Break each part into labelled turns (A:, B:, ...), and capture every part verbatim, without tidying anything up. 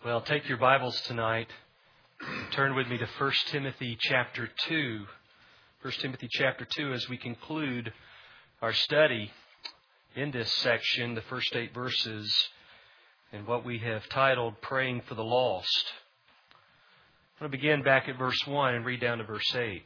A: Well, take your Bibles tonight. Turn with me to First Timothy chapter two. First Timothy chapter two as we conclude our study in this section, the first eight verses, and what we have titled Praying for the Lost. I'm going to begin back at verse one and read down to verse eight.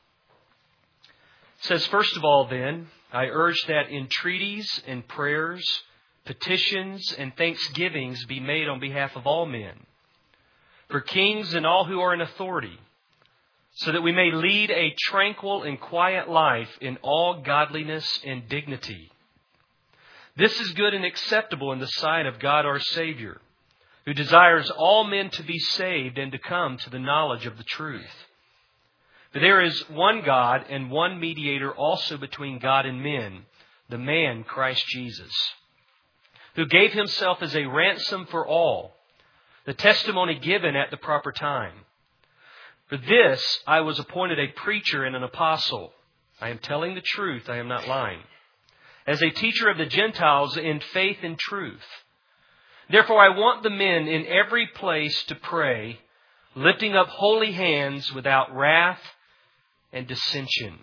A: It says, "First of all then, I urge that entreaties and prayers, petitions and thanksgivings be made on behalf of all men, for kings and all who are in authority, so that we may lead a tranquil and quiet life in all godliness and dignity. This is good and acceptable in the sight of God our Savior, who desires all men to be saved and to come to the knowledge of the truth. For there is one God and one mediator also between God and men, the man Christ Jesus, who gave himself as a ransom for all, the testimony given at the proper time. For this I was appointed a preacher and an apostle. I am telling the truth, I am not lying. As a teacher of the Gentiles in faith and truth. Therefore I want the men in every place to pray, lifting up holy hands without wrath and dissension."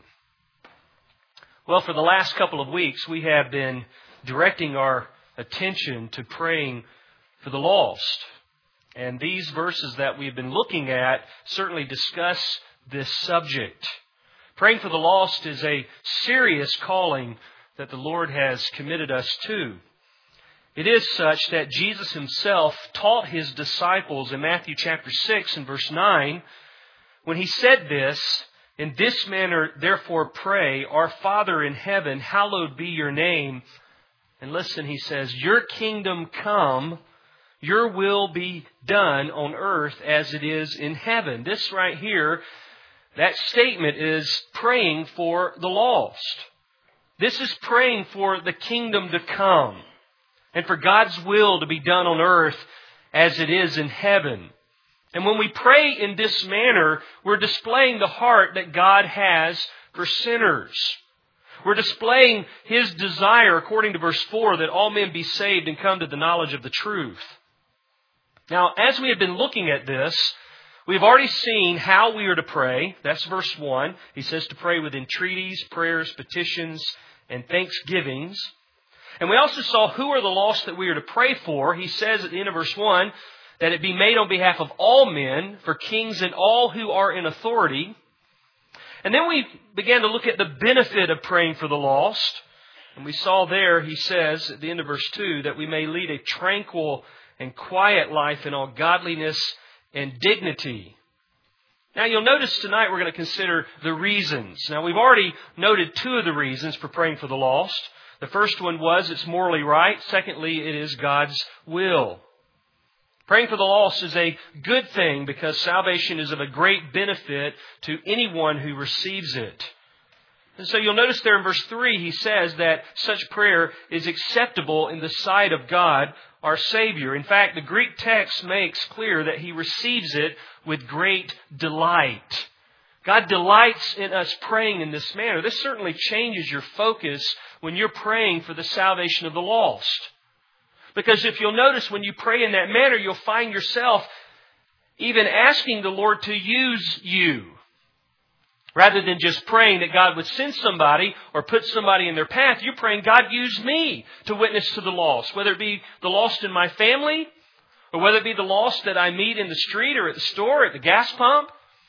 A: Well, for the last couple of weeks, we have been directing our attention to praying for the lost. And these verses that we've been looking at certainly discuss this subject. Praying for the lost is a serious calling that the Lord has committed us to. It is such that Jesus himself taught his disciples in Matthew chapter six and verse nine, when he said this, "In this manner therefore pray, Our Father in heaven, hallowed be your name." And listen, he says, "Your kingdom come, your will be done on earth as it is in heaven." This right here, that statement is praying for the lost. This is praying for the kingdom to come and for God's will to be done on earth as it is in heaven. And when we pray in this manner, we're displaying the heart that God has for sinners. We're displaying His desire, according to verse four, that all men be saved and come to the knowledge of the truth. Now, as we have been looking at this, we've already seen how we are to pray. That's verse one. He says to pray with entreaties, prayers, petitions, and thanksgivings. And we also saw who are the lost that we are to pray for. He says at the end of verse one that it be made on behalf of all men, for kings and all who are in authority. And then we began to look at the benefit of praying for the lost. And we saw there, he says at the end of verse two, that we may lead a tranquil and quiet life in all godliness and dignity. Now you'll notice tonight we're going to consider the reasons. Now we've already noted two of the reasons for praying for the lost. The first one was it's morally right. Secondly, it is God's will. Praying for the lost is a good thing because salvation is of a great benefit to anyone who receives it. And so you'll notice there in verse three, he says that such prayer is acceptable in the sight of God, our Savior. In fact, the Greek text makes clear that He receives it with great delight. God delights in us praying in this manner. This certainly changes your focus when you're praying for the salvation of the lost. Because if you'll notice, when you pray in that manner, you'll find yourself even asking the Lord to use you. Rather than just praying that God would send somebody or put somebody in their path, you're praying, God, use me to witness to the lost. Whether it be the lost in my family, or whether it be the lost that I meet in the street or at the store, or at the gas pump.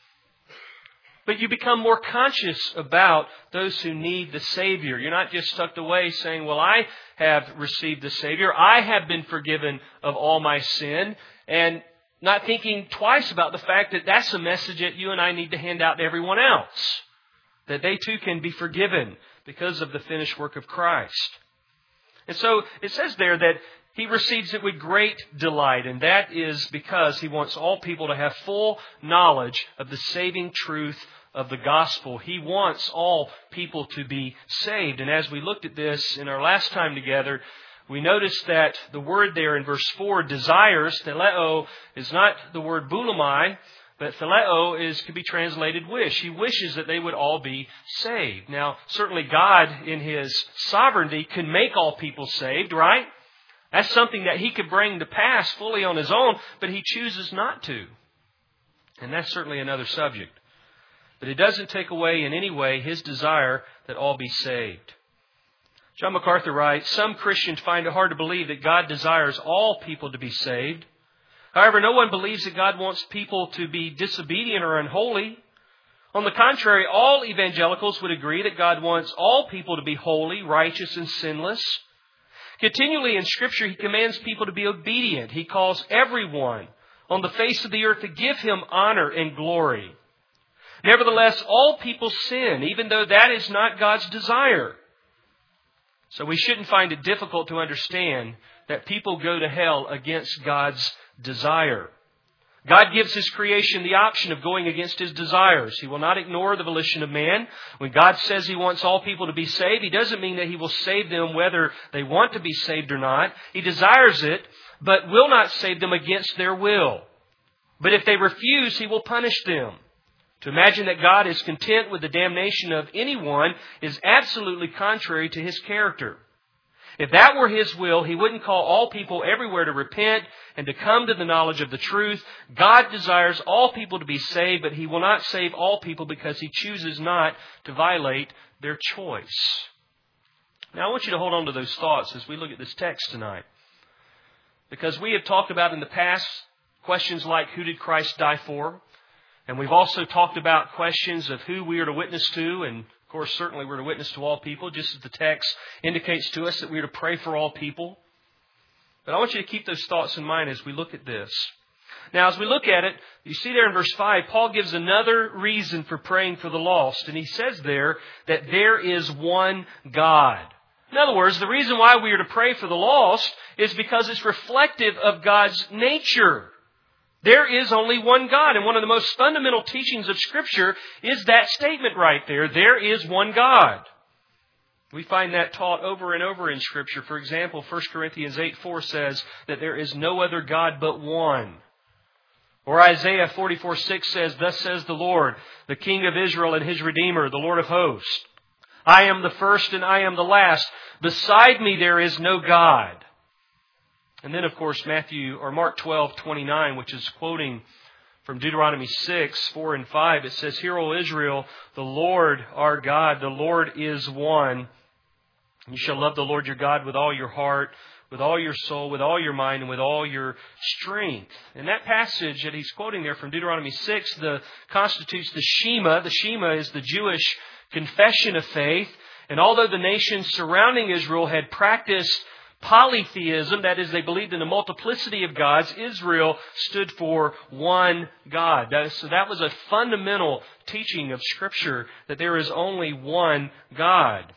A: But you become more conscious about those who need the Savior. You're not just tucked away saying, well, I have received the Savior. I have been forgiven of all my sin. And not thinking twice about the fact that that's a message that you and I need to hand out to everyone else. That they too can be forgiven because of the finished work of Christ. And so it says there that He receives it with great delight. And that is because He wants all people to have full knowledge of the saving truth of the gospel. He wants all people to be saved. And as we looked at this in our last time together, we noticed that the word there in verse four, desires, theleo, is not the word boulamai, but theleo is can be translated wish. He wishes that they would all be saved. Now, certainly God in His sovereignty can make all people saved, right? That's something that He could bring to pass fully on His own, but He chooses not to. And that's certainly another subject. But it doesn't take away in any way His desire that all be saved. John MacArthur writes, "Some Christians find it hard to believe that God desires all people to be saved. However, no one believes that God wants people to be disobedient or unholy. On the contrary, all evangelicals would agree that God wants all people to be holy, righteous, and sinless. Continually in Scripture, He commands people to be obedient. He calls everyone on the face of the earth to give Him honor and glory. Nevertheless, all people sin, even though that is not God's desire. So we shouldn't find it difficult to understand that people go to hell against God's desire. God gives His creation the option of going against His desires. He will not ignore the volition of man. When God says He wants all people to be saved, He doesn't mean that He will save them whether they want to be saved or not. He desires it, but will not save them against their will. But if they refuse, He will punish them. To imagine that God is content with the damnation of anyone is absolutely contrary to His character. If that were His will, He wouldn't call all people everywhere to repent and to come to the knowledge of the truth. God desires all people to be saved, but He will not save all people because He chooses not to violate their choice. Now I want you to hold on to those thoughts as we look at this text tonight. Because we have talked about in the past questions like, who did Christ die for? And we've also talked about questions of who we are to witness to. And of course, certainly we're to witness to all people, just as the text indicates to us that we're to pray for all people. But I want you to keep those thoughts in mind as we look at this. Now, as we look at it, you see there in verse five, Paul gives another reason for praying for the lost. And he says there that there is one God. In other words, the reason why we are to pray for the lost is because it's reflective of God's nature. There is only one God. And one of the most fundamental teachings of Scripture is that statement right there. There is one God. We find that taught over and over in Scripture. For example, First Corinthians eight four says that there is no other God but one. Or Isaiah forty-four six says, thus says the Lord, the King of Israel and His Redeemer, the Lord of hosts. I am the first and I am the last. Beside me there is no God. And then, of course, Matthew or Mark twelve twenty-nine, which is quoting from Deuteronomy six, four and five. It says, Hear, O Israel, the Lord our God, the Lord is one. You shall love the Lord your God with all your heart, with all your soul, with all your mind, and with all your strength. And that passage that he's quoting there from Deuteronomy six the, constitutes the Shema. The Shema is the Jewish confession of faith. And although the nations surrounding Israel had practiced polytheism, that is, they believed in the multiplicity of gods, Israel stood for one God. So that was a fundamental teaching of Scripture, that there is only one God.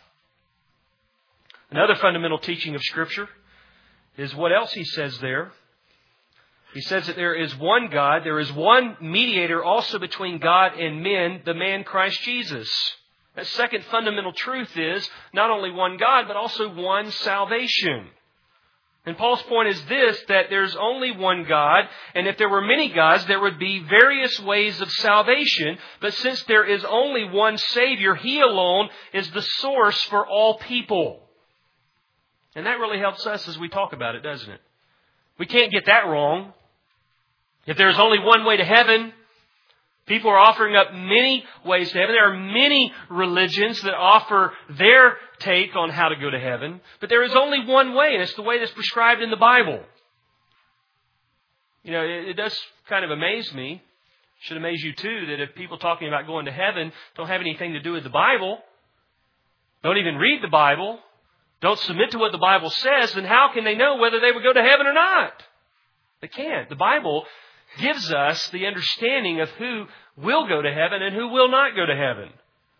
A: Another fundamental teaching of Scripture is what else he says there. He says that there is one God, there is one mediator also between God and men, the man Christ Jesus. That second fundamental truth is not only one God, but also one salvation. And Paul's point is this, that there's only one God, and if there were many gods, there would be various ways of salvation. But since there is only one Savior, He alone is the source for all people. And that really helps us as we talk about it, doesn't it? We can't get that wrong. If there's only one way to heaven, people are offering up many ways to heaven. There are many religions that offer their take on how to go to heaven. But there is only one way, and it's the way that's prescribed in the Bible. You know, it, it does kind of amaze me. It should amaze you too, that if people talking about going to heaven don't have anything to do with the Bible, don't even read the Bible, don't submit to what the Bible says, then how can they know whether they would go to heaven or not? They can't. The Bible gives us the understanding of who will go to heaven and who will not go to heaven.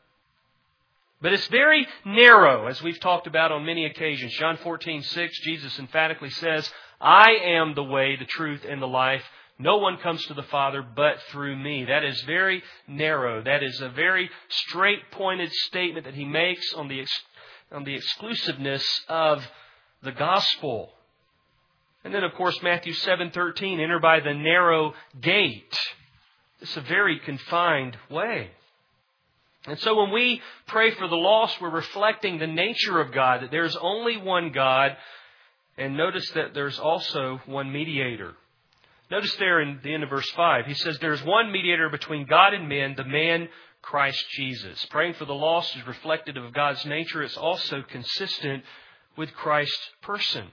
A: But it's very narrow, as we've talked about on many occasions. John fourteen six, Jesus emphatically says, I am the way, the truth, and the life. No one comes to the Father but through me. That is very narrow. That is a very straight-pointed statement that He makes on the, on the exclusiveness of the gospel. And then, of course, Matthew seven thirteen, enter by the narrow gate. It's a very confined way. And so when we pray for the lost, we're reflecting the nature of God, that there's only one God. And notice that there's also one mediator. Notice there in the end of verse five, he says, "There is one mediator between God and men, the man Christ Jesus." Praying for the lost is reflective of God's nature. It's also consistent with Christ's person.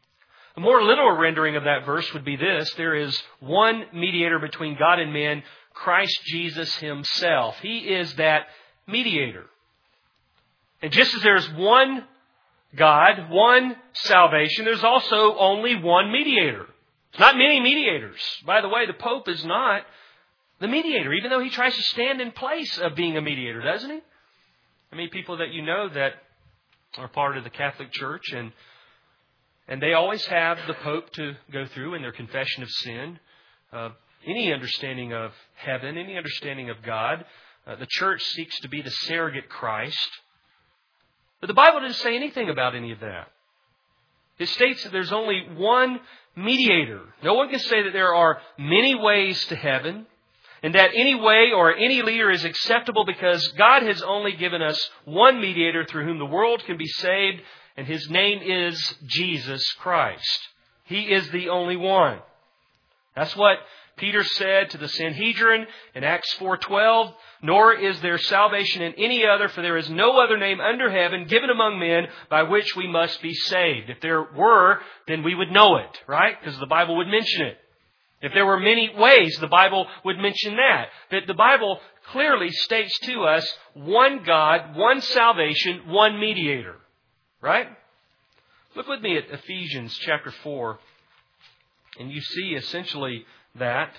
A: A more literal rendering of that verse would be this: there is one mediator between God and men, Christ Jesus Himself. He is that mediator. And just as there's one God, one salvation, there's also only one mediator. There's not many mediators. By the way, the Pope is not the mediator, even though he tries to stand in place of being a mediator, doesn't he? I mean, people that you know that are part of the Catholic Church, and and they always have the Pope to go through in their confession of sin, uh, any understanding of heaven, any understanding of God. Uh, the Church seeks to be the surrogate Christ. But the Bible doesn't say anything about any of that. It states that there's only one mediator. No one can say that there are many ways to heaven, and that any way or any leader is acceptable, because God has only given us one mediator through whom the world can be saved, and His name is Jesus Christ. He is the only one. That's what Peter said to the Sanhedrin in Acts four twelve, "Nor is there salvation in any other, for there is no other name under heaven given among men by which we must be saved." If there were, then we would know it, right? Because the Bible would mention it. If there were many ways, the Bible would mention that. That the Bible clearly states to us one God, one salvation, one mediator. Right? Look with me at Ephesians chapter four, and you see essentially that.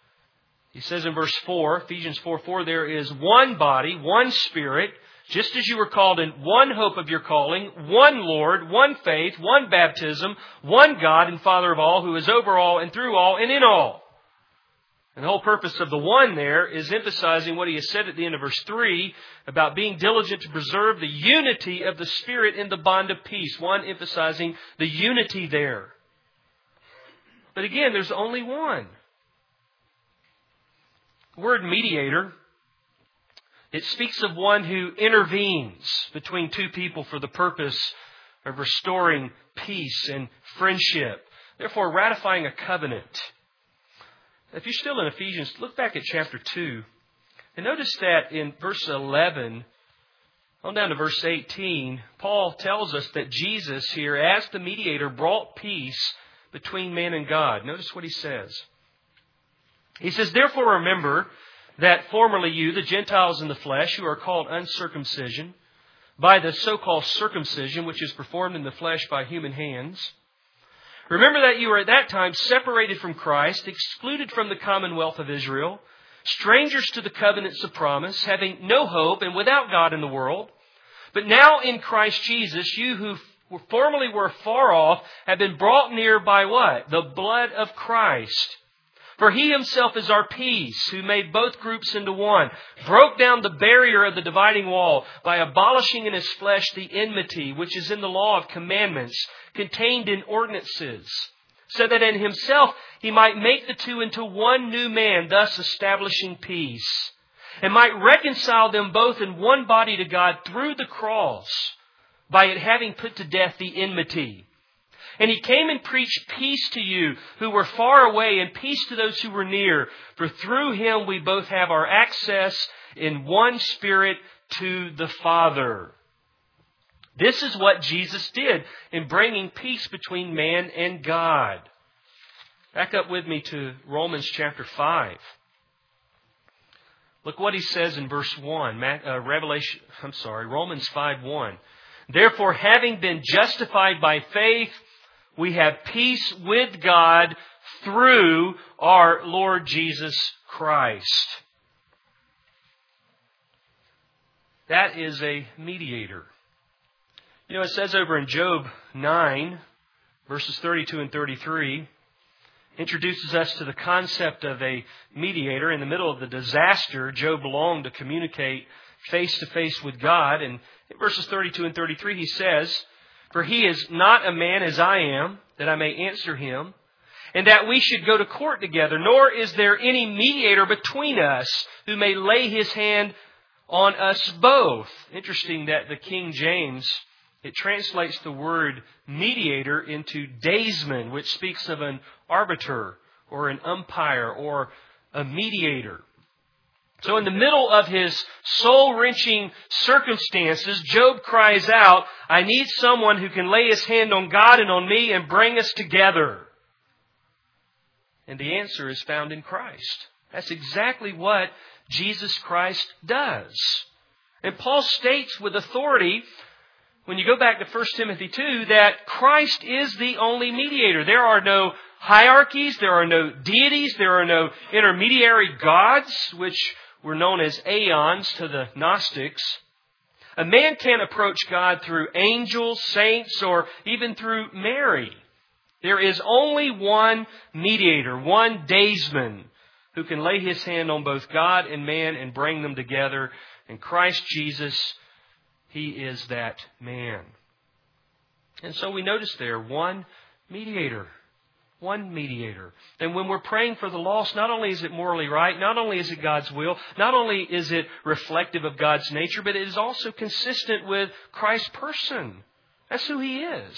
A: He says in verse four, Ephesians four four, "There is one body, one Spirit, just as you were called in one hope of your calling, one Lord, one faith, one baptism, one God and Father of all, who is over all and through all and in all." And the whole purpose of the one there is emphasizing what he has said at the end of verse three about being diligent to preserve the unity of the Spirit in the bond of peace. One emphasizing the unity there. But again, there's only one. The word mediator, it speaks of one who intervenes between two people for the purpose of restoring peace and friendship, therefore ratifying a covenant. If you're still in Ephesians, look back at chapter two, and notice that in verse eleven, on down to verse eighteen, Paul tells us that Jesus here, as the mediator, brought peace between man and God. Notice what he says. He says, "Therefore remember that formerly you, the Gentiles in the flesh, who are called uncircumcision, by the so-called circumcision which is performed in the flesh by human hands. Remember that you were at that time separated from Christ, excluded from the commonwealth of Israel, strangers to the covenants of promise, having no hope and without God in the world. But now in Christ Jesus, you who formerly were far off have been brought near by what? The blood of Christ. For He Himself is our peace, who made both groups into one, broke down the barrier of the dividing wall by abolishing in His flesh the enmity, which is in the law of commandments, contained in ordinances, so that in Himself He might make the two into one new man, thus establishing peace, and might reconcile them both in one body to God through the cross, by it having put to death the enmity. And He came and preached peace to you who were far away, and peace to those who were near. For through Him we both have our access in one Spirit to the Father." This is what Jesus did in bringing peace between man and God. Back up with me to Romans chapter five. Look what he says in verse one. Uh, Revelation, I'm sorry, Romans five one. "Therefore, having been justified by faith, we have peace with God through our Lord Jesus Christ." That is a mediator. You know, it says over in Job nine, verses thirty-two and thirty-three, introduces us to the concept of a mediator. In the middle of the disaster, Job longed to communicate face to face with God. And in verses thirty-two and thirty-three, he says, "For he is not a man as I am, that I may answer him, and that we should go to court together. Nor is there any mediator between us who may lay his hand on us both." Interesting that the King James It translates the word mediator into daysman, which speaks of an arbiter or an umpire or a mediator. So in the middle of his soul-wrenching circumstances, Job cries out, I need someone who can lay his hand on God and on me and bring us together. And the answer is found in Christ. That's exactly what Jesus Christ does. And Paul states with authority, when you go back to First Timothy two, that Christ is the only mediator. There are no hierarchies, there are no deities, there are no intermediary gods, which were known as aeons to the Gnostics. A man can't approach God through angels, saints, or even through Mary. There is only one mediator, one daysman, who can lay his hand on both God and man and bring them together. And Christ Jesus, He is that man. And so we notice there, one mediator. One mediator. And when we're praying for the lost, not only is it morally right, not only is it God's will, not only is it reflective of God's nature, but it is also consistent with Christ's person. That's who He is.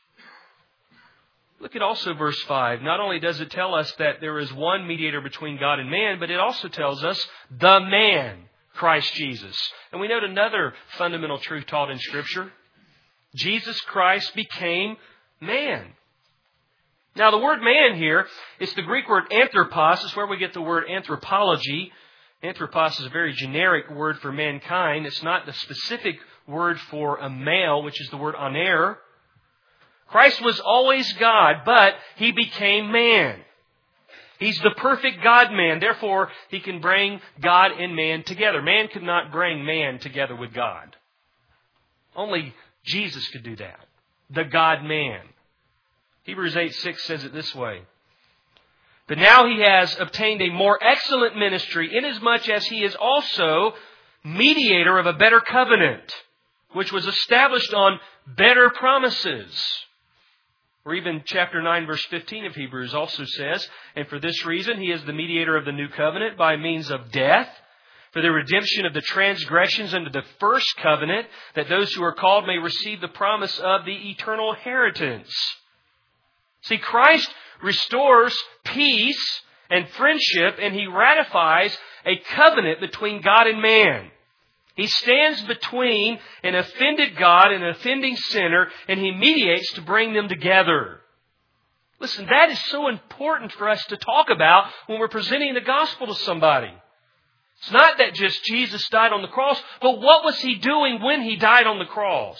A: Look at also verse five. Not only does it tell us that there is one mediator between God and man, but it also tells us the man, Christ Jesus. And we note another fundamental truth taught in Scripture. Jesus Christ became man. Now the word man here, it's the Greek word anthropos. It's where we get the word anthropology. Anthropos is a very generic word for mankind. It's not the specific word for a male, which is the word aner. Christ was always God, but He became man. He's the perfect God-man. Therefore, He can bring God and man together. Man could not bring man together with God. Only Jesus could do that. The God-man. Hebrews eight six says it this way. But now He has obtained a more excellent ministry, inasmuch as He is also mediator of a better covenant, which was established on better promises. Or even chapter nine, verse fifteen of Hebrews also says, and for this reason He is the mediator of the new covenant by means of death, for the redemption of the transgressions under the first covenant, that those who are called may receive the promise of the eternal inheritance. See, Christ restores peace and friendship, and He ratifies a covenant between God and man. He stands between an offended God and an offending sinner, and He mediates to bring them together. Listen, that is so important for us to talk about when we're presenting the gospel to somebody. It's not that just Jesus died on the cross, but what was He doing when He died on the cross?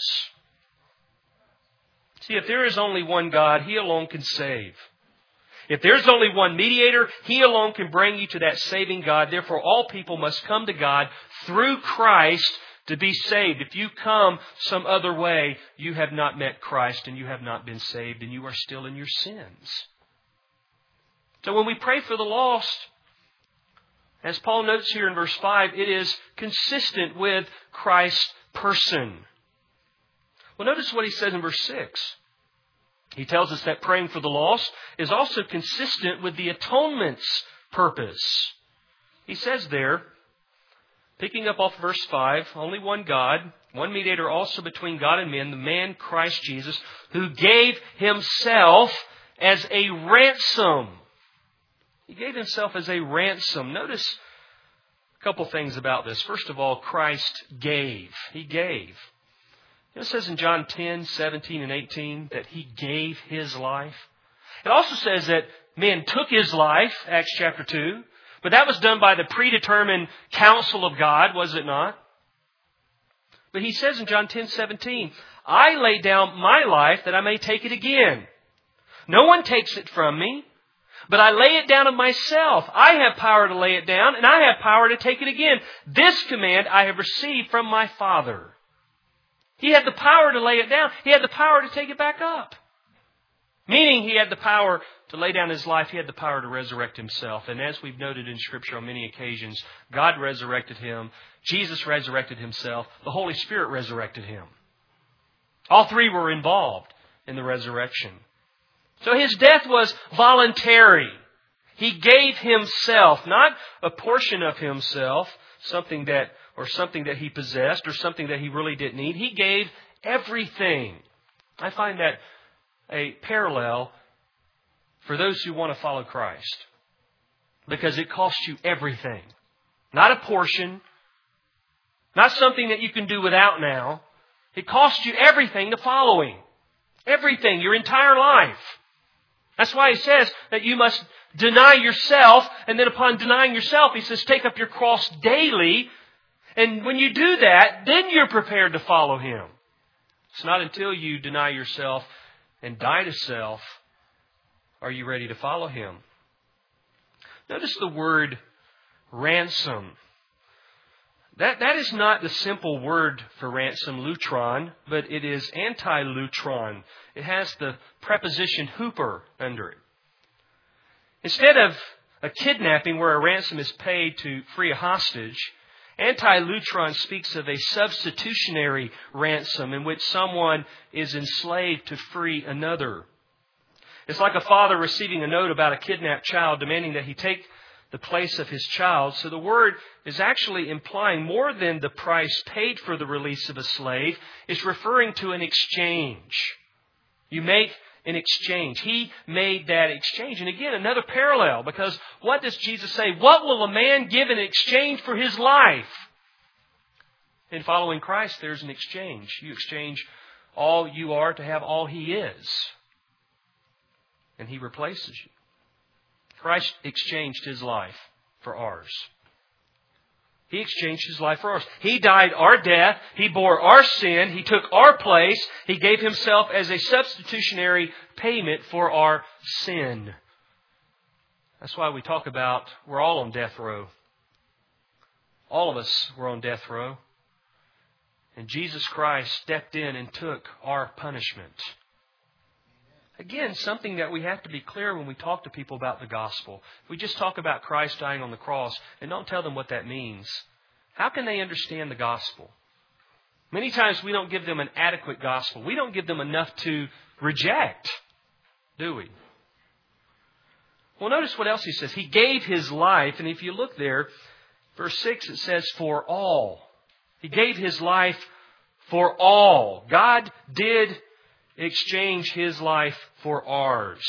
A: See, if there is only one God, He alone can save. If there's only one mediator, He alone can bring you to that saving God. Therefore, all people must come to God through Christ to be saved. If you come some other way, you have not met Christ and you have not been saved and you are still in your sins. So when we pray for the lost, as Paul notes here in verse five, it is consistent with Christ's person. Well, notice what he says in verse six. He tells us that praying for the lost is also consistent with the atonement's purpose. He says there, picking up off verse five, only one God, one mediator also between God and men, the man Christ Jesus, who gave Himself as a ransom. He gave Himself as a ransom. Notice a couple things about this. First of all, Christ gave. He gave. It says in John ten, seventeen, and eighteen that He gave His life. It also says that men took His life, Acts chapter two. But that was done by the predetermined counsel of God, was it not? But He says in John ten, seventeen, I lay down my life that I may take it again. No one takes it from me, but I lay it down of myself. I have power to lay it down, and I have power to take it again. This command I have received from my Father. He had the power to lay it down. He had the power to take it back up. Meaning He had the power to lay down His life. He had the power to resurrect Himself. And as we've noted in Scripture on many occasions, God resurrected Him. Jesus resurrected Himself. The Holy Spirit resurrected Him. All three were involved in the resurrection. So His death was voluntary. He gave Himself, not a portion of Himself, something that or something that He possessed or something that He really didn't need. He gave everything. I find that a parallel for those who want to follow Christ. Because it costs you everything. Not a portion. Not something that you can do without now. It costs you everything to follow Him. Everything, your entire life. That's why He says that you must deny yourself, and then upon denying yourself, He says, take up your cross daily. And when you do that, then you're prepared to follow Him. It's not until you deny yourself and die to self are you ready to follow Him. Notice the word ransom. That, that is not the simple word for ransom, lutron, but it is anti-lutron. It has the preposition hooper under it. Instead of a kidnapping where a ransom is paid to free a hostage, anti-lutron speaks of a substitutionary ransom in which someone is enslaved to free another. It's like a father receiving a note about a kidnapped child demanding that he take the place of his child. So the word is actually implying more than the price paid for the release of a slave. It's referring to an exchange. You make an exchange. He made that exchange. And again, another parallel, because what does Jesus say? What will a man give in exchange for his life? In following Christ, there's an exchange. You exchange all you are to have all He is. And He replaces you. Christ exchanged His life for ours. He exchanged His life for ours. He died our death. He bore our sin. He took our place. He gave Himself as a substitutionary payment for our sin. That's why we talk about we're all on death row. All of us were on death row. And Jesus Christ stepped in and took our punishment. Again, something that we have to be clear when we talk to people about the gospel. If we just talk about Christ dying on the cross and don't tell them what that means, how can they understand the gospel? Many times we don't give them an adequate gospel. We don't give them enough to reject, do we? Well, notice what else He says. He gave His life, and if you look there, verse six, it says, for all. He gave His life for all. God did exchange His life for ours.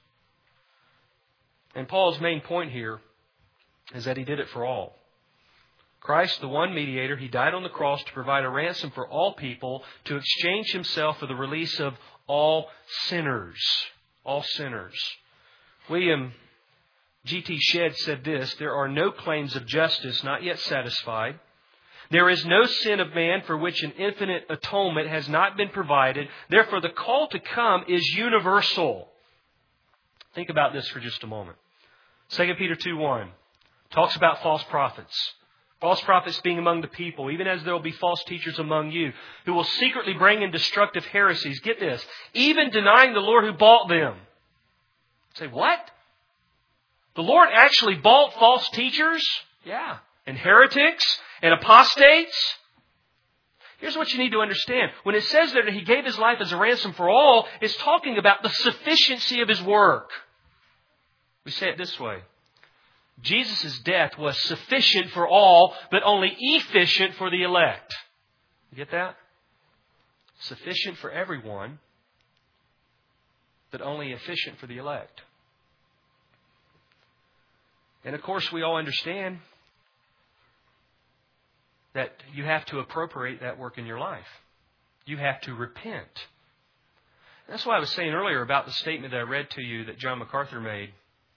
A: And Paul's main point here is that He did it for all. Christ, the one mediator, He died on the cross to provide a ransom for all people, to exchange Himself for the release of all sinners. All sinners. William G T Shedd said this, there are no claims of justice not yet satisfied. There is no sin of man for which an infinite atonement has not been provided. Therefore, the call to come is universal. Think about this for just a moment. Second Peter two one talks about false prophets. False prophets being among the people, even as there will be false teachers among you, who will secretly bring in destructive heresies. Get this, even denying the Lord who bought them. Say, what? The Lord actually bought false teachers? Yeah. And heretics? And apostates? Here's what you need to understand. When it says there that He gave His life as a ransom for all, it's talking about the sufficiency of His work. We say it this way. Jesus' death was sufficient for all, but only efficient for the elect. You get that? Sufficient for everyone, but only efficient for the elect. And of course, we all understand that you have to appropriate that work in your life. You have to repent. That's why I was saying earlier about the statement that I read to you that John MacArthur made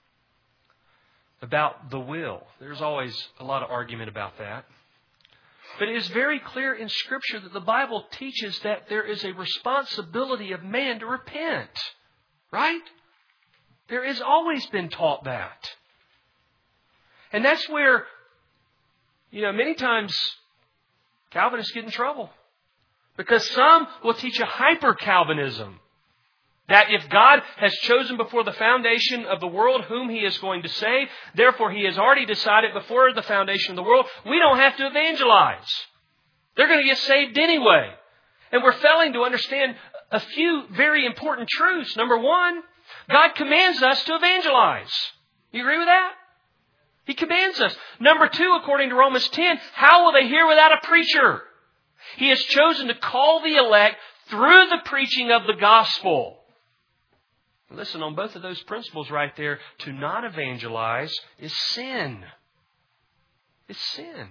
A: about the will. There's always a lot of argument about that. But it is very clear in Scripture that the Bible teaches that there is a responsibility of man to repent. Right? There has always been taught that. And that's where, you know, many times Calvinists get in trouble. Because some will teach a hyper-Calvinism. That if God has chosen before the foundation of the world whom He is going to save, therefore He has already decided before the foundation of the world, we don't have to evangelize. They're going to get saved anyway. And we're failing to understand a few very important truths. Number one, God commands us to evangelize. You agree with that? He commands us. Number two, according to Romans ten, how will they hear without a preacher? He has chosen to call the elect through the preaching of the gospel. Listen, on both of those principles right there, to not evangelize is sin. It's sin.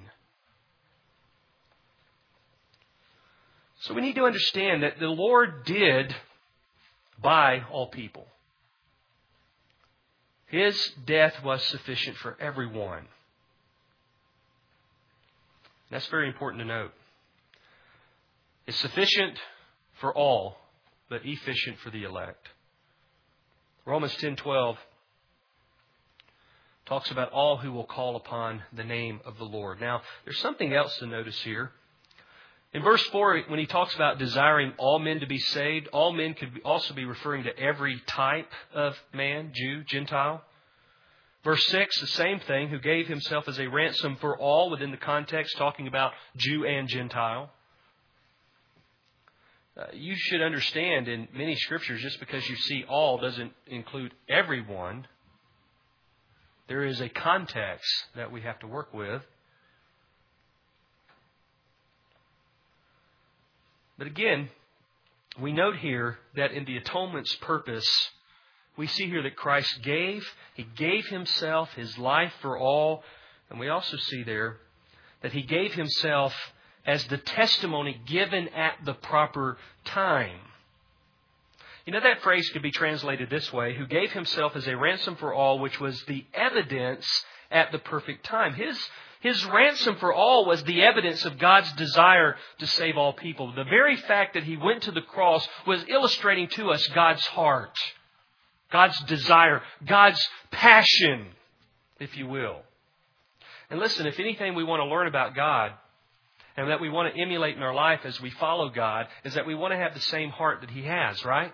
A: So we need to understand that the Lord did buy all people. His death was sufficient for everyone. That's very important to note. It's sufficient for all, but efficient for the elect. Romans ten twelve talks about all who will call upon the name of the Lord. Now, there's something else to notice here. In verse four, when he talks about desiring all men to be saved, all men could also be referring to every type of man, Jew, Gentile. Verse six, the same thing, who gave himself as a ransom for all, within the context talking about Jew and Gentile. Uh, you should understand in many scriptures, just because you see all doesn't include everyone. There is a context that we have to work with. But again, we note here that in the atonement's purpose, we see here that Christ gave. He gave Himself, His life for all. And we also see there that He gave Himself as the testimony given at the proper time. You know, that phrase could be translated this way: who gave Himself as a ransom for all, which was the evidence at the perfect time. His, his ransom for all was the evidence of God's desire to save all people. The very fact that He went to the cross was illustrating to us God's heart, God's desire, God's passion, if you will. And listen, if anything we want to learn about God, and that we want to emulate in our life as we follow God, is that we want to have the same heart that He has, right?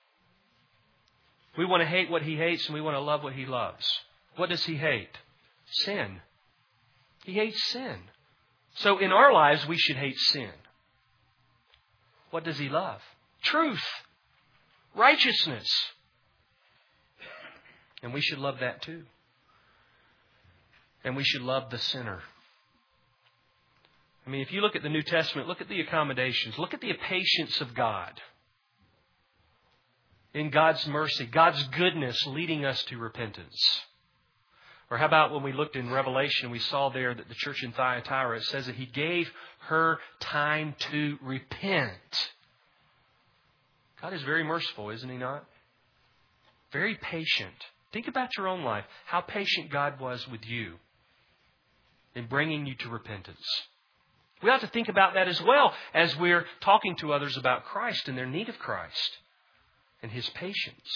A: We want to hate what He hates and we want to love what He loves. What does He hate? Sin. He hates sin. So in our lives, we should hate sin. What does He love? Truth. Righteousness. And we should love that too. And we should love the sinner. I mean, if you look at the New Testament, look at the accommodations. Look at the patience of God. In God's mercy, God's goodness leading us to repentance. Or how about when we looked in Revelation, we saw there that the church in Thyatira, it says that He gave her time to repent. God is very merciful, isn't He not? Very patient. Think about your own life, how patient God was with you in bringing you to repentance. We ought to think about that as well as we're talking to others about Christ and their need of Christ and His patience.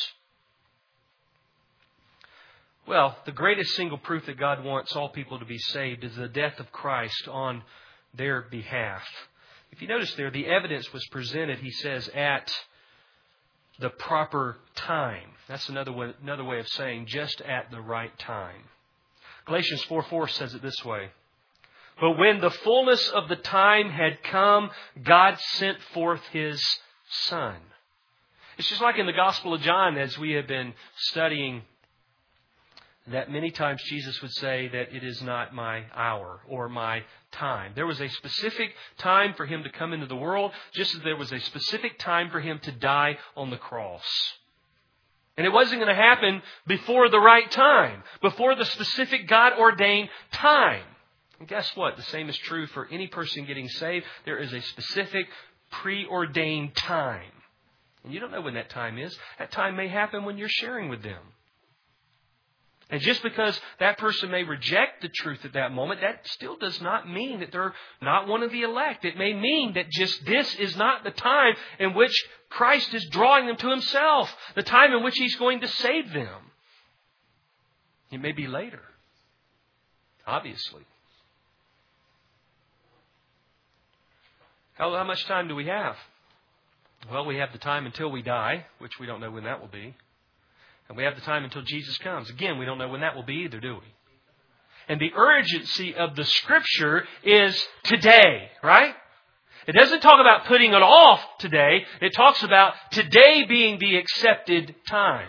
A: Well, the greatest single proof that God wants all people to be saved is the death of Christ on their behalf. If you notice there, the evidence was presented, he says, at the proper time. That's another way, another way of saying just at the right time. Galatians four four says it this way: but when the fullness of the time had come, God sent forth His Son. It's just like in the Gospel of John, as we have been studying, that many times Jesus would say that it is not my hour or my time. There was a specific time for Him to come into the world, just as there was a specific time for Him to die on the cross. And it wasn't going to happen before the right time, before the specific God-ordained time. And guess what? The same is true for any person getting saved. There is a specific preordained time. And you don't know when that time is. That time may happen when you're sharing with them. And just because that person may reject the truth at that moment, that still does not mean that they're not one of the elect. It may mean that just this is not the time in which Christ is drawing them to Himself, the time in which He's going to save them. It may be later, obviously. How, how much time do we have? Well, we have the time until we die, which we don't know when that will be. And we have the time until Jesus comes. Again, we don't know when that will be either, do we? And the urgency of the Scripture is today, right? It doesn't talk about putting it off today. It talks about today being the accepted time.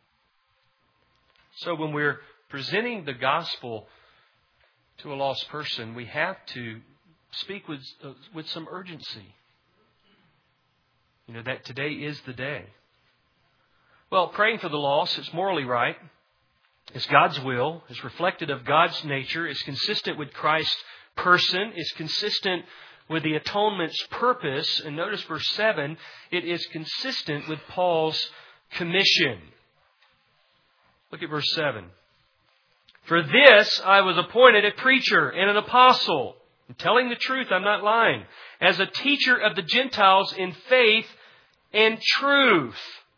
A: So when we're presenting the gospel to a lost person, we have to speak with, uh, with some urgency. You know, that today is the day. Well, praying for the lost, it's morally right. It's God's will. It's reflected of God's nature. It's consistent with Christ's person. It's consistent with the atonement's purpose. And notice verse seven, it is consistent with Paul's commission. Look at verse seven. For this I was appointed a preacher and an apostle. I'm telling the truth, I'm not lying. As a teacher of the Gentiles in faith and truth.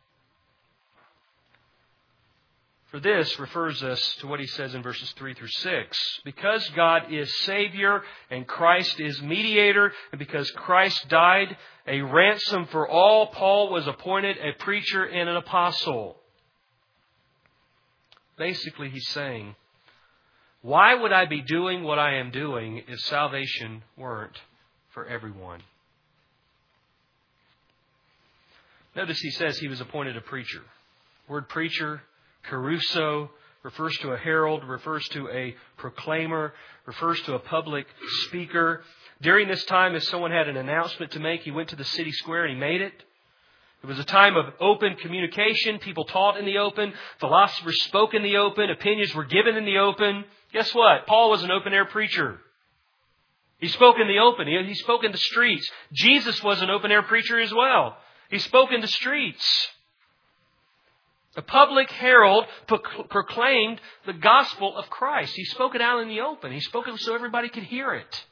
A: For this refers us to what he says in verses three through six. Because God is Savior and Christ is mediator, and because Christ died a ransom for all, Paul was appointed a preacher and an apostle. Basically, he's saying, why would I be doing what I am doing if salvation weren't for everyone? Notice he says he was appointed a preacher. Word preacher, kerusso, refers to a herald, refers to a proclaimer, refers to a public speaker. During this time, if someone had an announcement to make, he went to the city square and he made it. It was a time of open communication. People taught in the open. Philosophers spoke in the open. Opinions were given in the open. Guess what? Paul was an open-air preacher. He spoke in the open. He, he spoke in the streets. Jesus was an open-air preacher as well. He spoke in the streets. A public herald proclaimed the gospel of Christ. He spoke it out in the open. He spoke it so everybody could hear it.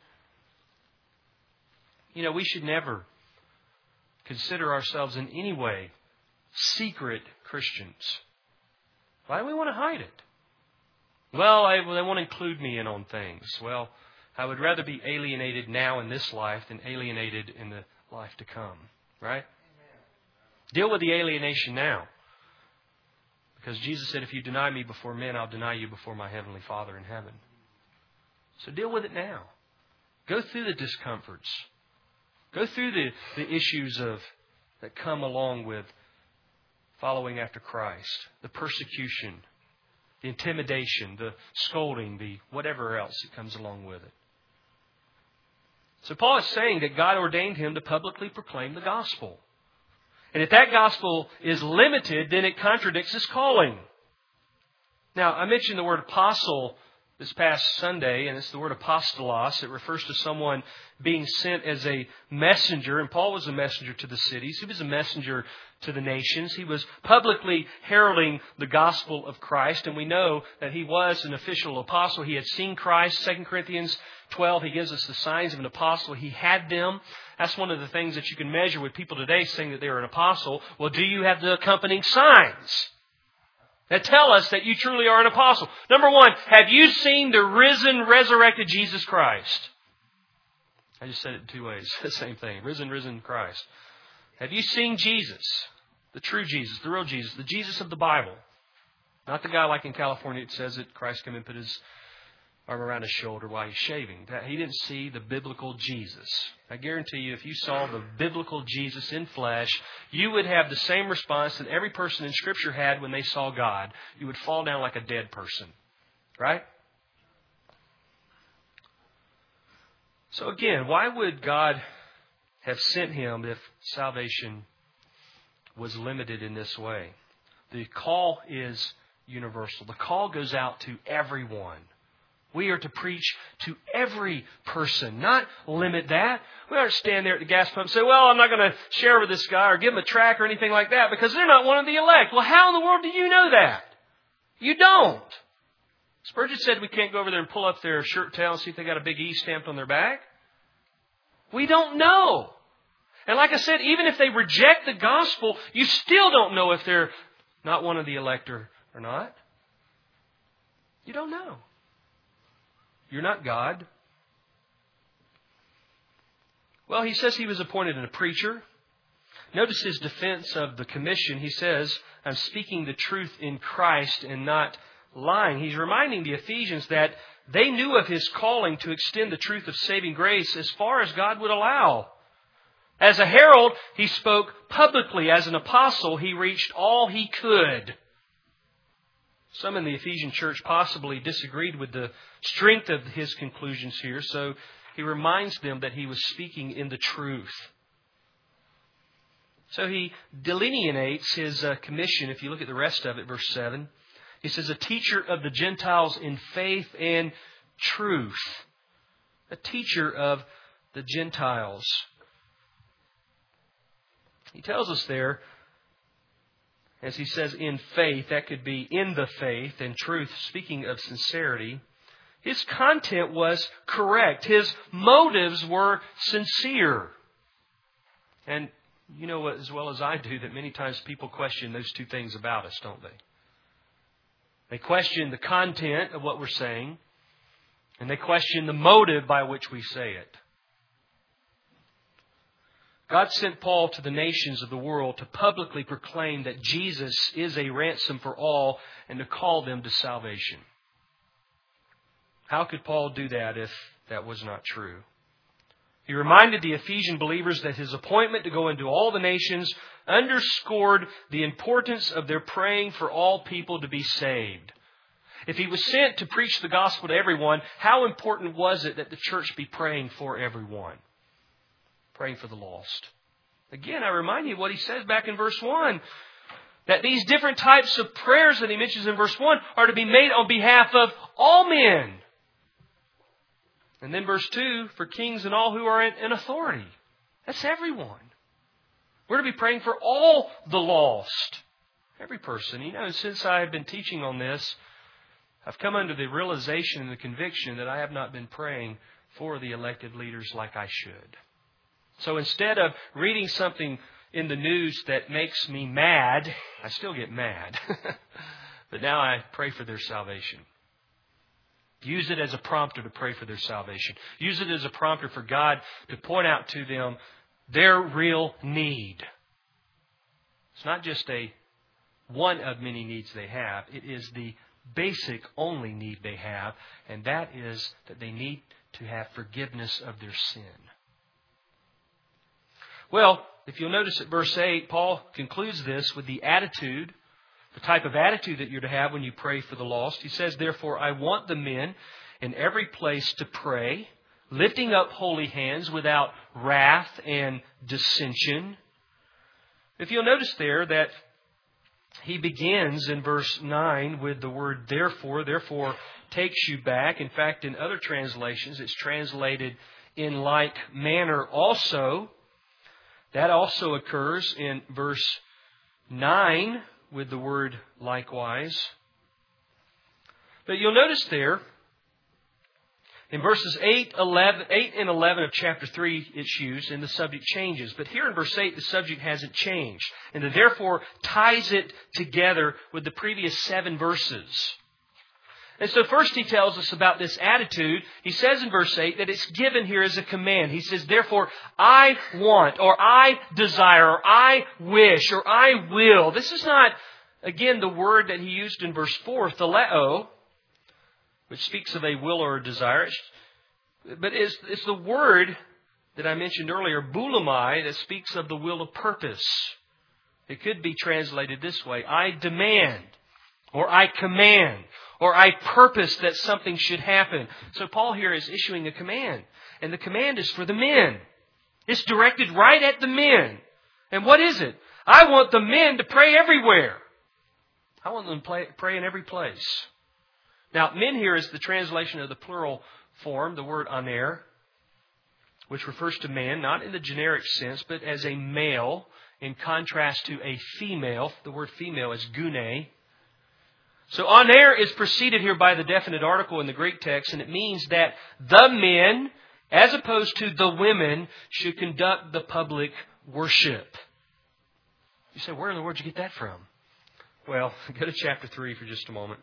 A: You know, we should never consider ourselves in any way secret Christians. Why do we want to hide it? Well, I, well, they want to include me in on things. Well, I would rather be alienated now in this life than alienated in the life to come. Right? Deal with the alienation now. Because Jesus said, if you deny me before men, I'll deny you before my heavenly Father in heaven. So deal with it now. Go through the discomforts. Go through the, the issues of that come along with following after Christ. The persecution, the intimidation, the scolding, the whatever else that comes along with it. So Paul is saying that God ordained him to publicly proclaim the gospel. And if that gospel is limited, then it contradicts his calling. Now, I mentioned the word apostle this past Sunday, and it's the word apostolos. It refers to someone being sent as a messenger. And Paul was a messenger to the cities. He was a messenger to the nations. He was publicly heralding the gospel of Christ. And we know that he was an official apostle. He had seen Christ. Second Corinthians twelve, he gives us the signs of an apostle. He had them. That's one of the things that you can measure with people today saying that they're an apostle. Well, do you have the accompanying signs that tell us that you truly are an apostle? Number one, have you seen the risen, resurrected Jesus Christ? I just said it in two ways. The same thing. Risen, risen Christ. Have you seen Jesus? The true Jesus, the real Jesus, the Jesus of the Bible. Not the guy like in California that says that Christ came and put his arm around his shoulder while he's shaving. That he didn't see the biblical Jesus. I guarantee you, if you saw the biblical Jesus in flesh, you would have the same response that every person in Scripture had when they saw God. You would fall down like a dead person. Right? So again, why would God have sent him if salvation was limited in this way? The call is universal. The call goes out to everyone. We are to preach to every person, not limit that. We aren't stand there at the gas pump and say, well, I'm not going to share with this guy or give him a track or anything like that because they're not one of the elect. Well, how in the world do you know that? You don't. Spurgeon said we can't go over there and pull up their shirt tail and see if they got a big E stamped on their back. We don't know. And like I said, even if they reject the gospel, you still don't know if they're not one of the elect or, or not. You don't know. You're not God. Well, he says he was appointed a preacher. Notice his defense of the commission. He says, I'm speaking the truth in Christ and not lying. He's reminding the Ephesians that they knew of his calling to extend the truth of saving grace as far as God would allow. As a herald, he spoke publicly. As an apostle, he reached all he could. Some in the Ephesian church possibly disagreed with the strength of his conclusions here, so He reminds them that he was speaking in the truth. So he delineates his uh, commission. If you look at the rest of it, verse seven, he says, a teacher of the Gentiles in faith and truth. A teacher of the Gentiles. He tells us there, as he says in faith, that could be in the faith and truth, speaking of sincerity. His content was correct. His motives were sincere. And you know as well as I do that many times people question those two things about us, don't they? They question the content of what we're saying, and they question the motive by which we say it. God sent Paul to the nations of the world to publicly proclaim that Jesus is a ransom for all and to call them to salvation. How could Paul do that if that was not true? He reminded the Ephesian believers that his appointment to go into all the nations underscored the importance of their praying for all people to be saved. If he was sent to preach the gospel to everyone, how important was it that the church be praying for everyone? Praying for the lost. Again, I remind you of what he says back in verse one. That these different types of prayers that he mentions in verse one are to be made on behalf of all men. And then verse two, for kings and all who are in, in authority. That's everyone. We're to be praying for all the lost. Every person. You know, since I have been teaching on this, I've come under the realization and the conviction that I have not been praying for the elected leaders like I should. So instead of reading something in the news that makes me mad, I still get mad. But now I pray for their salvation. Use it as a prompter to pray for their salvation. Use it as a prompter for God to point out to them their real need. It's not just a one of many needs they have. It is the basic only need they have, and that is that they need to have forgiveness of their sin. Well, if you'll notice at verse eight, Paul concludes this with the attitude, the type of attitude that you're to have when you pray for the lost. He says, therefore, I want the men in every place to pray, lifting up holy hands without wrath and dissension. If you'll notice there that he begins in verse nine with the word therefore. Therefore takes you back. In fact, in other translations, it's translated in like manner also. That also occurs in verse nine with the word likewise. But you'll notice there, in verses eight, eleven, eight and eleven of chapter three, it's used and the subject changes. But here in verse eight, the subject hasn't changed. And the therefore ties it together with the previous seven verses. And so first he tells us about this attitude. He says in verse eight that it's given here as a command. He says, therefore, I want, or I desire, or I wish, or I will. This is not, again, the word that he used in verse four, theleo, which speaks of a will or a desire. But it's, it's the word that I mentioned earlier, boulamai, that speaks of the will of purpose. It could be translated this way: I demand, or I command, or I purpose that something should happen. So Paul here is issuing a command. And the command is for the men. It's directed right at the men. And what is it? I want the men to pray everywhere. I want them to pray, pray in every place. Now, men here is the translation of the plural form, the word aner, which refers to man, not in the generic sense, but as a male, in contrast to a female. The word female is gune. So aner is preceded here by the definite article in the Greek text, and it means that the men, as opposed to the women, should conduct the public worship. You say, where in the world did you get that from? Well, go to chapter three for just a moment.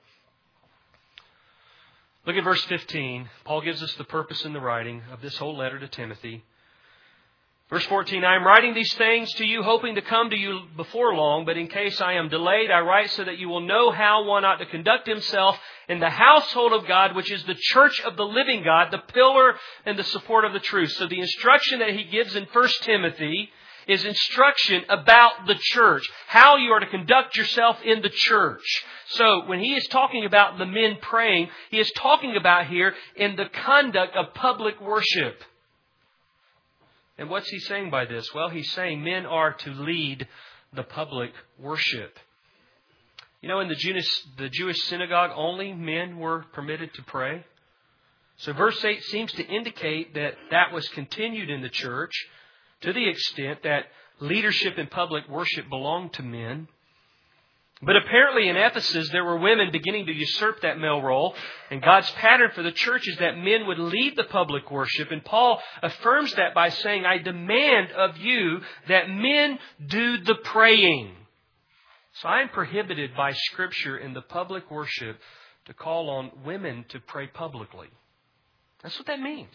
A: Look at verse fifteen. Paul gives us the purpose in the writing of this whole letter to Timothy. Verse fourteen, I am writing these things to you, hoping to come to you before long, but in case I am delayed, I write so that you will know how one ought to conduct himself in the household of God, which is the church of the living God, the pillar and the support of the truth. So the instruction that he gives in First Timothy is instruction about the church, how you are to conduct yourself in the church. So when he is talking about the men praying, he is talking about here in the conduct of public worship. And what's he saying by this? Well, he's saying men are to lead the public worship. You know, in the Jewish, the Jewish synagogue, only men were permitted to pray. So verse eight seems to indicate that that was continued in the church to the extent that leadership in public worship belonged to men. But apparently in Ephesus, there were women beginning to usurp that male role. And God's pattern for the church is that men would lead the public worship. And Paul affirms that by saying, I demand of you that men do the praying. So I am prohibited by Scripture in the public worship to call on women to pray publicly. That's what that means.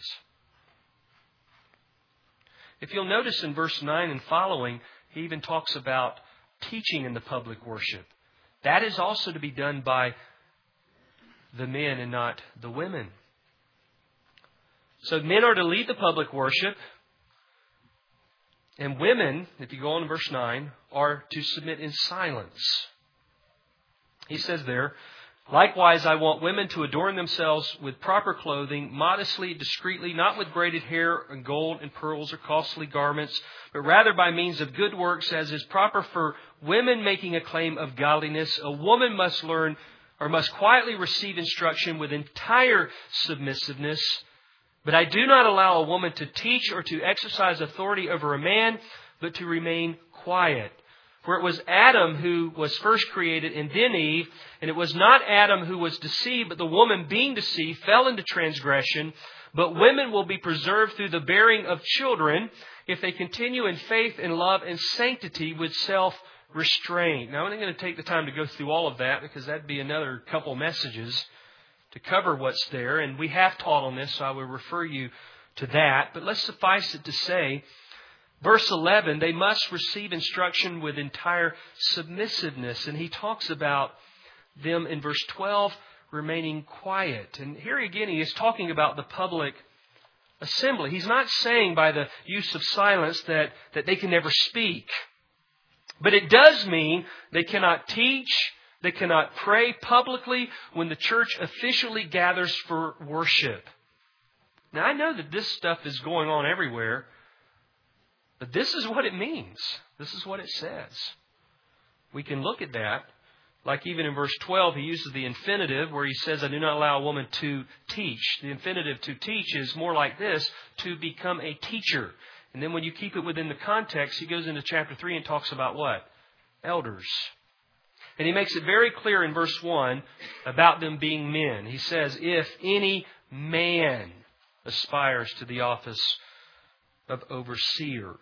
A: If you'll notice in verse nine and following, he even talks about teaching in the public worship. That is also to be done by the men and not the women. So men are to lead the public worship. And women, if you go on to verse nine, are to submit in silence. He says there, likewise, I want women to adorn themselves with proper clothing, modestly, discreetly, not with braided hair and gold and pearls or costly garments, but rather by means of good works, as is proper for women making a claim of godliness. A woman must learn or must quietly receive instruction with entire submissiveness. But I do not allow a woman to teach or to exercise authority over a man, but to remain quiet. For it was Adam who was first created and then Eve, and it was not Adam who was deceived, but the woman being deceived fell into transgression. But women will be preserved through the bearing of children if they continue in faith and love and sanctity with self-restraint. Now, I'm not going to take the time to go through all of that because that'd be another couple messages to cover what's there. And we have taught on this, so I will refer you to that. But let's suffice it to say, verse eleven, they must receive instruction with entire submissiveness. And he talks about them in verse twelve remaining quiet. And here again, he is talking about the public assembly. He's not saying by the use of silence that, that they can never speak. But it does mean they cannot teach, they cannot pray publicly when the church officially gathers for worship. Now, I know that this stuff is going on everywhere, but this is what it means. This is what it says. We can look at that. Like even in verse twelve, he uses the infinitive where he says, I do not allow a woman to teach. The infinitive to teach is more like this, to become a teacher. And then when you keep it within the context, he goes into chapter three and talks about what? Elders. And he makes it very clear in verse one about them being men. He says, if any man aspires to the office of overseer.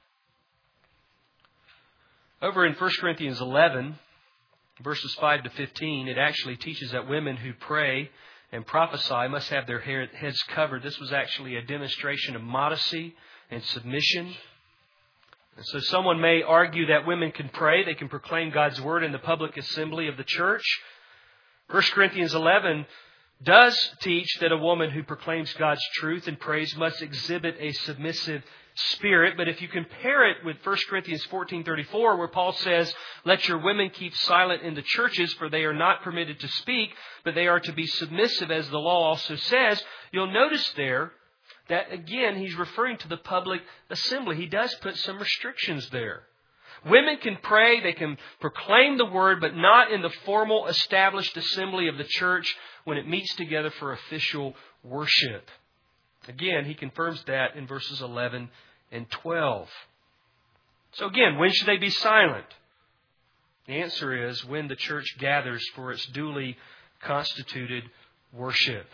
A: Over in First Corinthians eleven, verses five to fifteen, it actually teaches that women who pray and prophesy must have their heads covered. This was actually a demonstration of modesty and submission. And so someone may argue that women can pray. They can proclaim God's word in the public assembly of the church. First Corinthians eleven does teach that a woman who proclaims God's truth and prays must exhibit a submissive spirit. But if you compare it with First Corinthians fourteen thirty-four, where Paul says, let your women keep silent in the churches, for they are not permitted to speak, but they are to be submissive, as the law also says, you'll notice there that, again, he's referring to the public assembly. He does put some restrictions there. Women can pray, they can proclaim the word, but not in the formal established assembly of the church when it meets together for official worship. Again, he confirms that in verses eleven and twelve. So again, when should they be silent? The answer is when the church gathers for its duly constituted worship.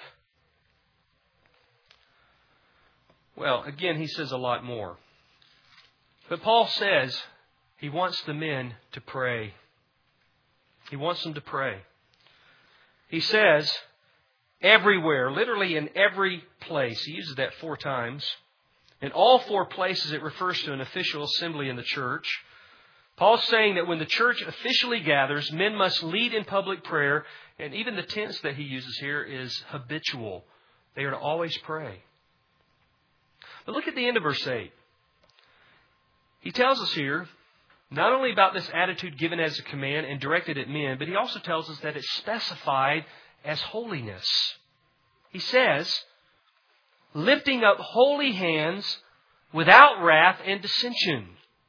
A: Well, again, he says a lot more. But Paul says he wants the men to pray. He wants them to pray. He says, everywhere, literally in every place. He uses that four times. In all four places, it refers to an official assembly in the church. Paul's saying that when the church officially gathers, men must lead in public prayer. And even the tense that he uses here is habitual. They are to always pray. But look at the end of verse eight. He tells us here not only about this attitude given as a command and directed at men, but he also tells us that it's specified as holiness. He says, lifting up holy hands without wrath and dissension.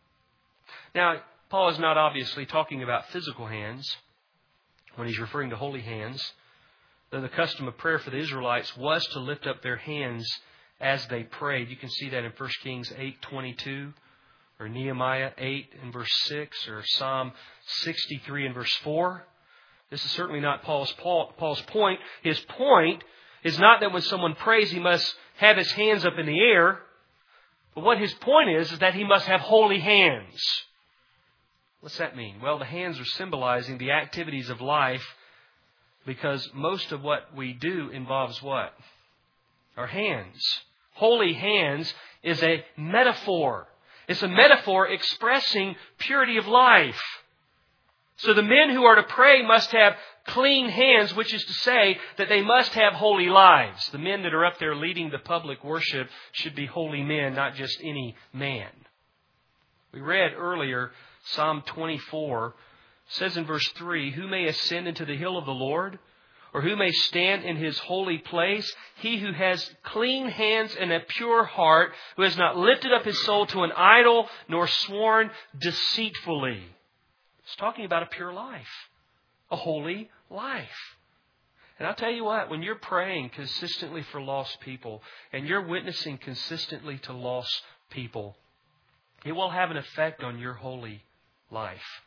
A: Now, Paul is not obviously talking about physical hands when he's referring to holy hands, though the custom of prayer for the Israelites was to lift up their hands as they prayed. You can see that in First Kings eight twenty-two, or Nehemiah eight and verse six, or Psalm sixty-three and verse four. This is certainly not Paul's, Paul, Paul's point. His point is not that when someone prays he must have his hands up in the air, but what his point is is that he must have holy hands. What's that mean? Well, the hands are symbolizing the activities of life, because most of what we do involves what? Our hands. Holy hands is a metaphor. It's a metaphor expressing purity of life. So the men who are to pray must have clean hands, which is to say that they must have holy lives. The men that are up there leading the public worship should be holy men, not just any man. We read earlier, Psalm twenty-four says in verse three, who may ascend into the hill of the Lord? Or who may stand in His holy place? He who has clean hands and a pure heart, who has not lifted up his soul to an idol, nor sworn deceitfully. It's talking about a pure life, a holy life. And I'll tell you what, when you're praying consistently for lost people, and you're witnessing consistently to lost people, it will have an effect on your holy life.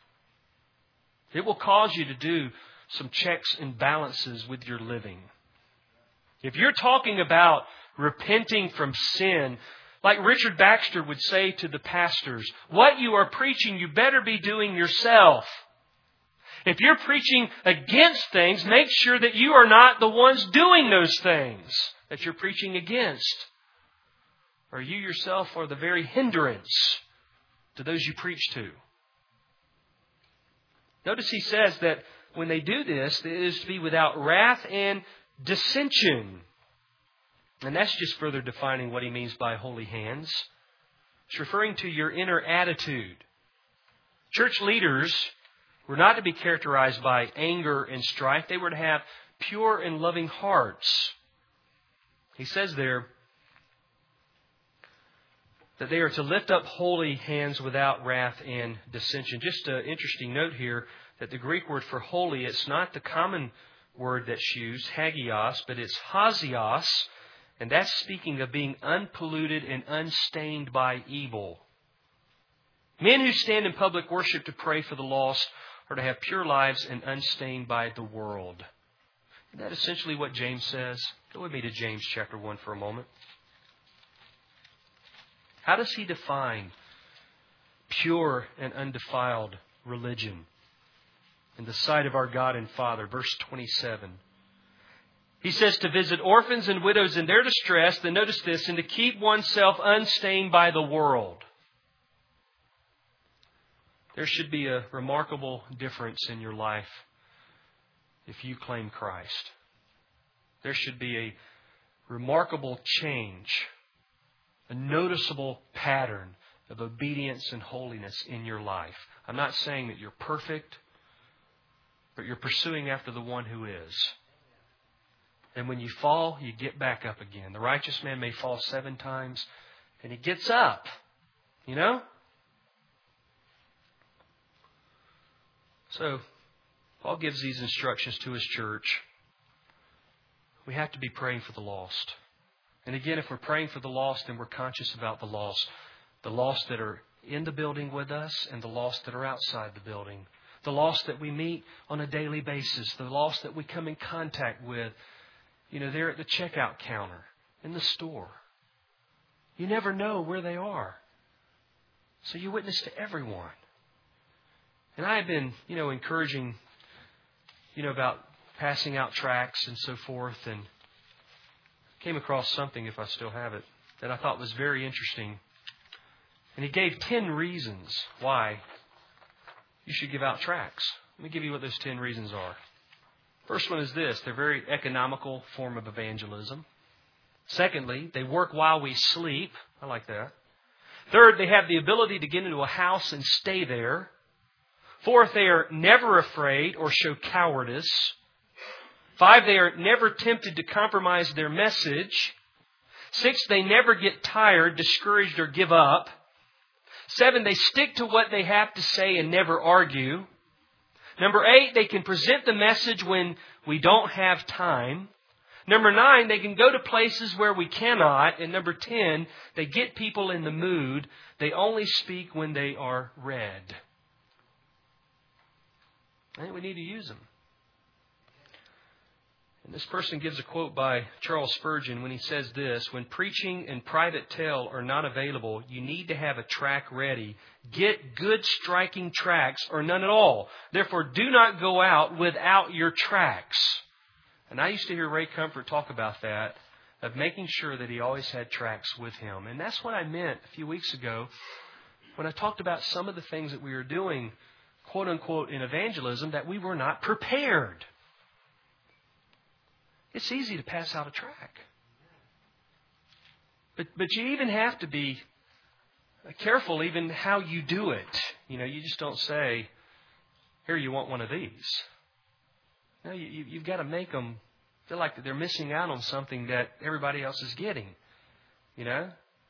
A: It will cause you to do some checks and balances with your living. If you're talking about repenting from sin, like Richard Baxter would say to the pastors, what you are preaching, you better be doing yourself. If you're preaching against things, make sure that you are not the ones doing those things that you're preaching against. Or you yourself are the very hindrance to those you preach to. Notice he says that when they do this, it is to be without wrath and dissension. And that's just further defining what he means by holy hands. It's referring to your inner attitude. Church leaders were not to be characterized by anger and strife. They were to have pure and loving hearts. He says there that they are to lift up holy hands without wrath and dissension. Just an interesting note here that the Greek word for holy, it's not the common word that's used, hagios, but it's hagios, and that's speaking of being unpolluted and unstained by evil. Men who stand in public worship to pray for the lost are to have pure lives and unstained by the world. Isn't that essentially what James says? Go with me to James chapter one for a moment. How does he define pure and undefiled religion in the sight of our God and Father? Verse twenty-seven. He says to visit orphans and widows in their distress, then notice this, and to keep oneself unstained by the world. There should be a remarkable difference in your life if you claim Christ. There should be a remarkable change, a noticeable pattern of obedience and holiness in your life. I'm not saying that you're perfect, but you're pursuing after the one who is. And when you fall, you get back up again. The righteous man may fall seven times, and he gets up. You know? So, Paul gives these instructions to his church. We have to be praying for the lost. And again, if we're praying for the lost, then we're conscious about the lost. The lost that are in the building with us and the lost that are outside the building. The lost that we meet on a daily basis. The lost that we come in contact with. You know, they're at the checkout counter, in the store. You never know where they are. So you witness to everyone. And I have been, you know, encouraging, you know, about passing out tracts and so forth, and came across something, if I still have it, that I thought was very interesting. And he gave ten reasons why you should give out tracts. Let me give you what those ten reasons are. First one is this. They're a very economical form of evangelism. Secondly, they work while we sleep. I like that. Third, they have the ability to get into a house and stay there. Fourth, they are never afraid or show cowardice. Five, they are never tempted to compromise their message. Six, they never get tired, discouraged, or give up. Seven, they stick to what they have to say and never argue. Number eight, they can present the message when we don't have time. Number nine, they can go to places where we cannot. And number ten, they get people in the mood. They only speak when they are read. I think we need to use them. And this person gives a quote by Charles Spurgeon when he says this: when preaching and private tale are not available, you need to have a track ready. Get good striking tracks or none at all. Therefore, do not go out without your tracks. And I used to hear Ray Comfort talk about that, of making sure that he always had tracks with him. And that's what I meant a few weeks ago when I talked about some of the things that we were doing, quote unquote, in evangelism, that we were not prepared. It's easy to pass out a track. But but you even have to be careful even how you do it. You know, you just don't say, here, you want one of these. No, you, you've got to make them feel like that they're missing out on something that everybody else is getting. You know?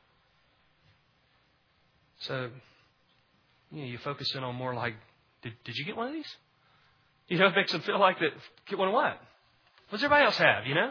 A: So, you know, you focus in on more like, did, did you get one of these? You know, it makes them feel like that. Get one of what? What does everybody else have, you know?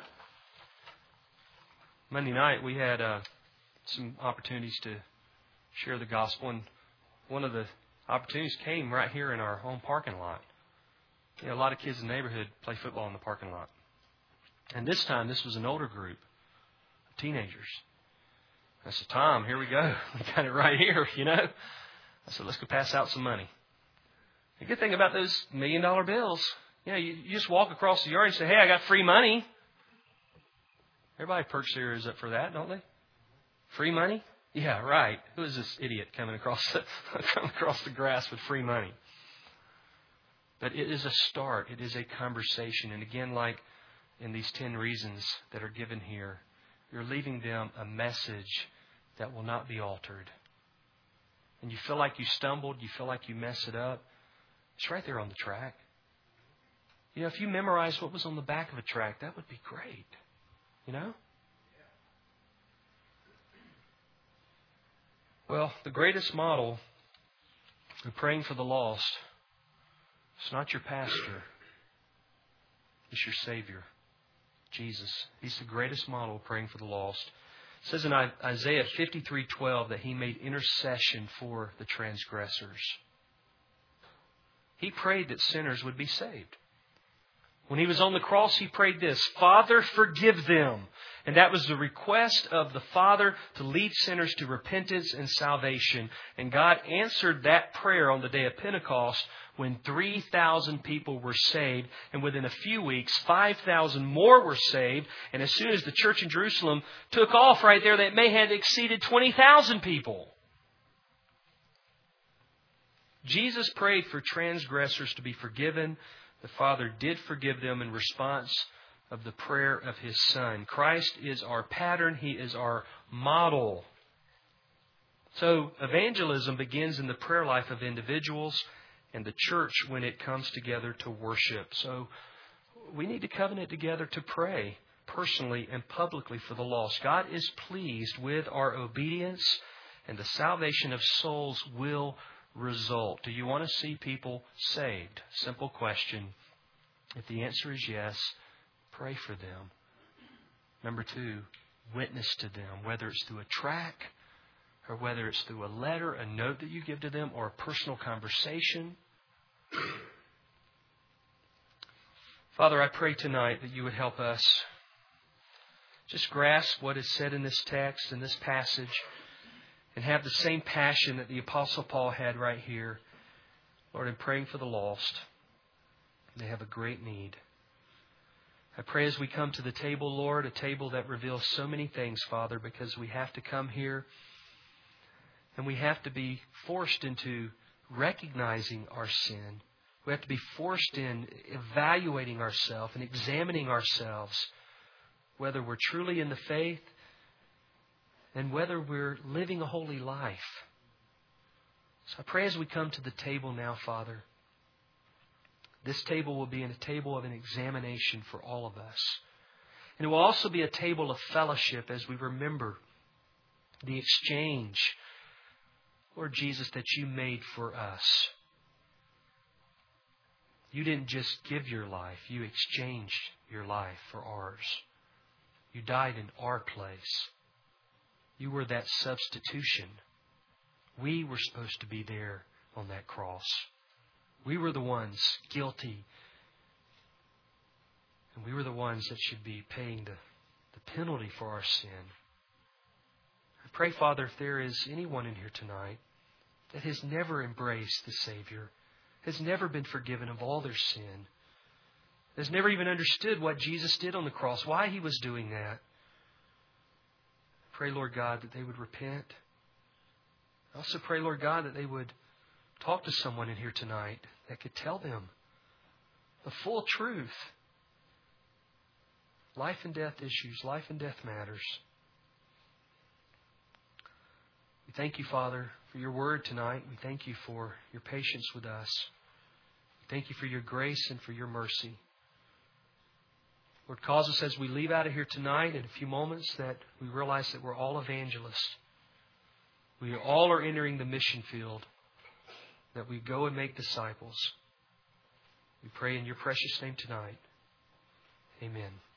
A: Monday night, we had uh, some opportunities to share the gospel. And one of the opportunities came right here in our home parking lot. You know, a lot of kids in the neighborhood play football in the parking lot. And this time, this was an older group of teenagers. I said, Tom, here we go. We got it right here, you know. I said, let's go pass out some money. The good thing about those million dollar bills, you know, you, you just walk across the yard and say, hey, I got free money. Everybody perks their ears up for that, don't they? Free money? Yeah, right. Who is this idiot coming across the, coming across the grass with free money? But it is a start. It is a conversation. And again, like in these ten reasons that are given here, you're leaving them a message that will not be altered. And you feel like you stumbled, you feel like you mess it up, it's right there on the track. You know, if you memorize what was on the back of a track, that would be great. You know? Well, the greatest model of praying for the lost, it's not your pastor. It's your Savior, Jesus. He's the greatest model of praying for the lost. It says in Isaiah fifty-three twelve that He made intercession for the transgressors. He prayed that sinners would be saved. When He was on the cross, He prayed this: Father, forgive them. And that was the request of the Father to lead sinners to repentance and salvation. And God answered that prayer on the day of Pentecost when three thousand people were saved. And within a few weeks, five thousand more were saved. And as soon as the church in Jerusalem took off right there, that may have exceeded twenty thousand people. Jesus prayed for transgressors to be forgiven. The Father did forgive them in response of the prayer of His Son. Christ is our pattern. He is our model. So evangelism begins in the prayer life of individuals and the church when it comes together to worship. So we need to covenant together to pray personally and publicly for the lost. God is pleased with our obedience, and the salvation of souls will result. Do you want to see people saved? Simple question. If the answer is yes, pray for them. Number two, witness to them, whether it's through a tract or whether it's through a letter, a note that you give to them, or a personal conversation. Father, I pray tonight that you would help us just grasp what is said in this text, in this passage, and have the same passion that the Apostle Paul had right here. Lord, in praying for the lost, they have a great need. I pray as we come to the table, Lord, a table that reveals so many things, Father, because we have to come here and we have to be forced into recognizing our sin. We have to be forced in evaluating ourselves and examining ourselves, whether we're truly in the faith and whether we're living a holy life. So I pray as we come to the table now, Father, this table will be a table of an examination for all of us. And it will also be a table of fellowship as we remember the exchange, Lord Jesus, that you made for us. You didn't just give your life. You exchanged your life for ours. You died in our place. You were that substitution. We were supposed to be there on that cross. We were the ones guilty. And we were the ones that should be paying the, the penalty for our sin. I pray, Father, if there is anyone in here tonight that has never embraced the Savior, has never been forgiven of all their sin, has never even understood what Jesus did on the cross, why He was doing that. Pray, Lord God, that they would repent. I also pray, Lord God, that they would talk to someone in here tonight that could tell them the full truth. Life and death issues, life and death matters. We thank you, Father, for your word tonight. We thank you for your patience with us. We thank you for your grace and for your mercy. Lord, cause us as we leave out of here tonight in a few moments that we realize that we're all evangelists. We all are entering the mission field, that we go and make disciples. We pray in your precious name tonight. Amen.